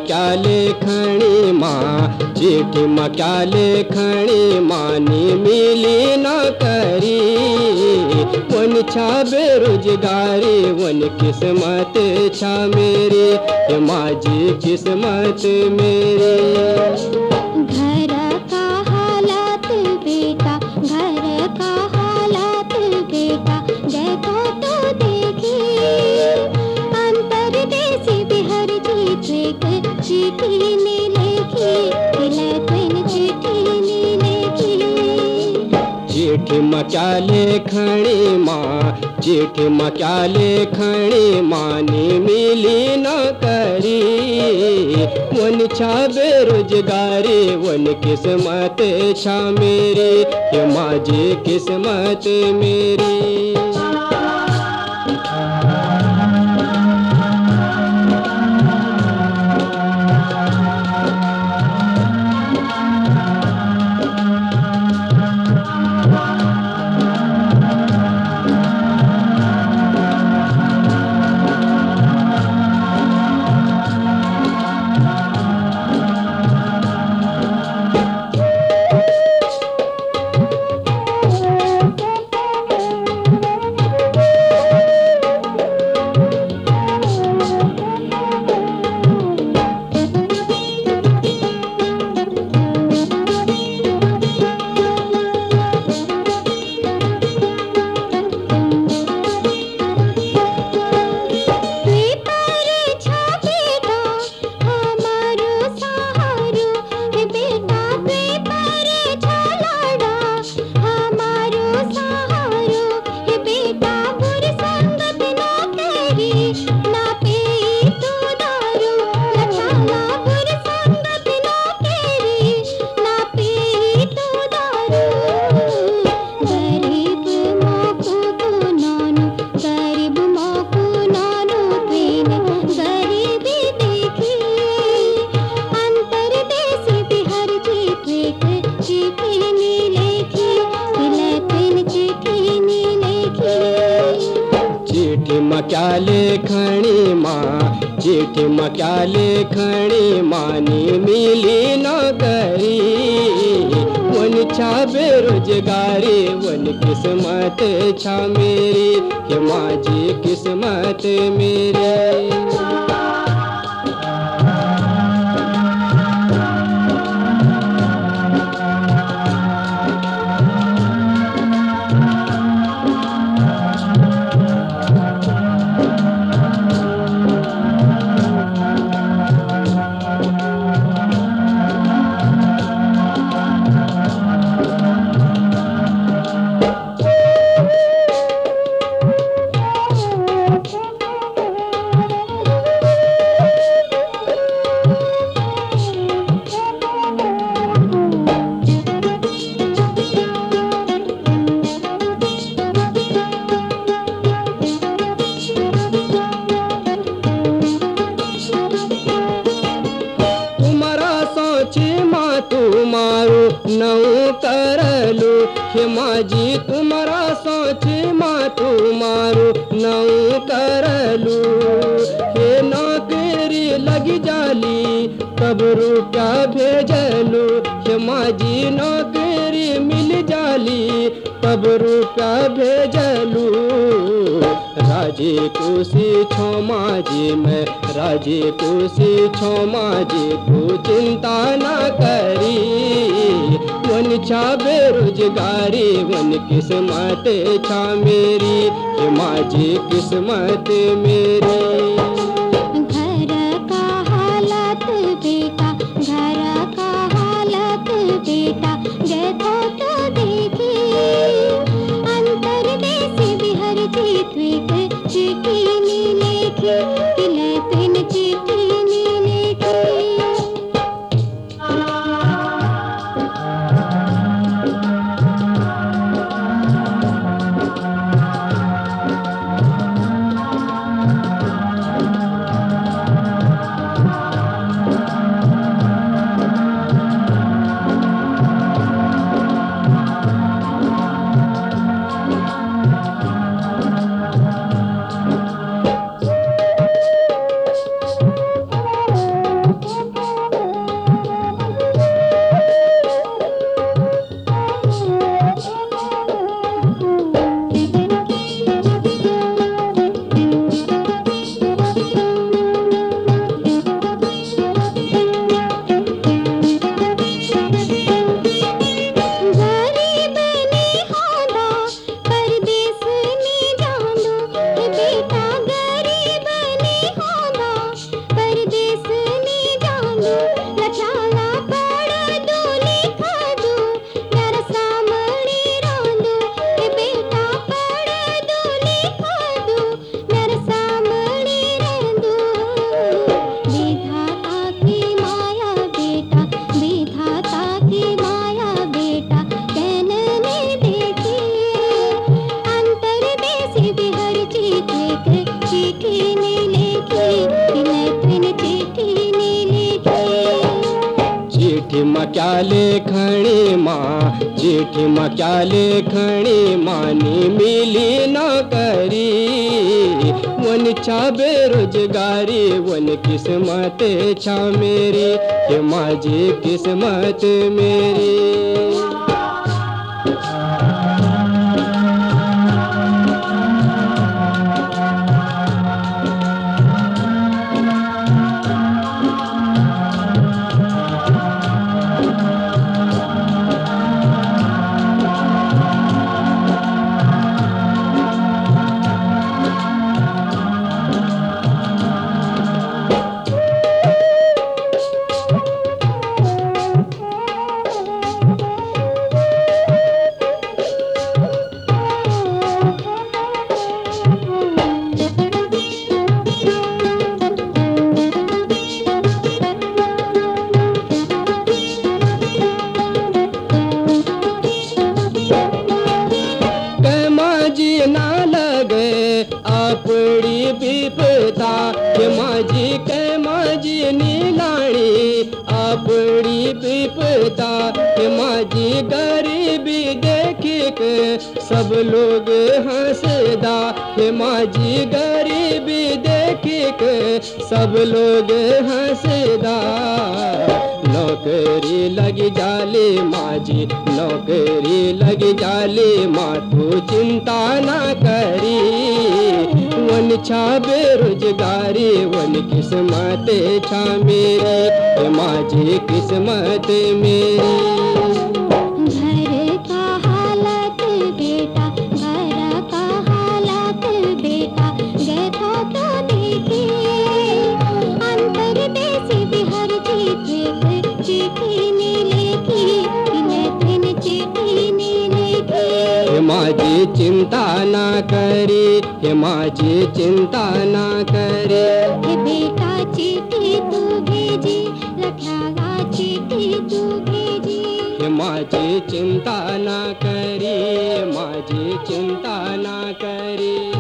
क्या लेखणी माँ, चिट्ठी माँ क्या लेखणी मानी मिली न करी। वन छा बेरोजगारी वन किस्मत छा मेरी, ये माझी किस्मत मेरी। घर का हालात बेटा, घर का हालात बेटा, देखो तो देखी। अंतरदेशी बिहार जीत एक चिट्ठी ने लिखी, लेकिन चिट्ठी ने लिखी। चिट्ठी माँ क्या लेखणी माँ, चिट्ठी माँ क्या लेखणी मानी मिली न करी। वन छा बेरोजगारी वन किस्मत छा मेरी, ये माझी किस्मत मेरी। चिट्ठी माँ क्या लेखणी माँ, चिट्ठी माँ क्या लेखणी मानी मिली न करी। वन छा बेरोजगारी वन किस्मत छा मेरी, ये माझी किस्मत मेरी। तुम्हारो नौ करलू, हे माझी तुम्हारा सोच माँ तुम्हारो नौ करलू। हे नौकरी लगी जाली तब रुपया भेजलू, हे माझी नौकरी मिल जाली तब रुपया भेजलू। राजी खुशी छो माझी मैं, राजी खुशी छो माझी तू चिंता न करी। वन छा बेरोजगारी वन किस्मत छा मेरी, ये माझी किस्मत मेरी। घर का हालत बेटा, घर का हालत बेटा, देखो तो देखी। अंतरदेशी बिहार जीत एक चिट्ठी ने लिखी, लेकिन चिट्ठी ने लिखी। चिठ्ठी मा क्या लेखणी माँ, चिठ्ठी मा क्या लेखणी मानी मिली नौकरी। वन छा बेरोजगारी वन किस्मत छा मेरी, हे माझी किस्मत मेरी। ना लगे आपड़ी विपदा, के माझी के माझी नीलाणी आपड़ी विपदा। के माझी गरीबी देखी के सब लोग हंसदा, के माझी गरीबी देखी के सब लोग हंसदा। नौकरी लगी जाली माझी नौकरी लगी जाली माँ, तू चिंता ना करी। वन छा बेरोजगारी वन किस्मत छा मेरी, हे माझी किस्मत मेरी। घर का हालत बेटा घर का हालत बेटा देखो तो देखे। अंतर देश बिहार जीत चिट्ठी ने लिखी, लेकिन चिट्ठी ने लिखी। हे माझी चिंता ना करी, हे माझी चिंता ना करी। हे बेटा चिट्ठी तू भेजी, लख्यागा चिट्ठी तू भेजी। हे माझी चिंता ना करी, माझी चिंता ना करी।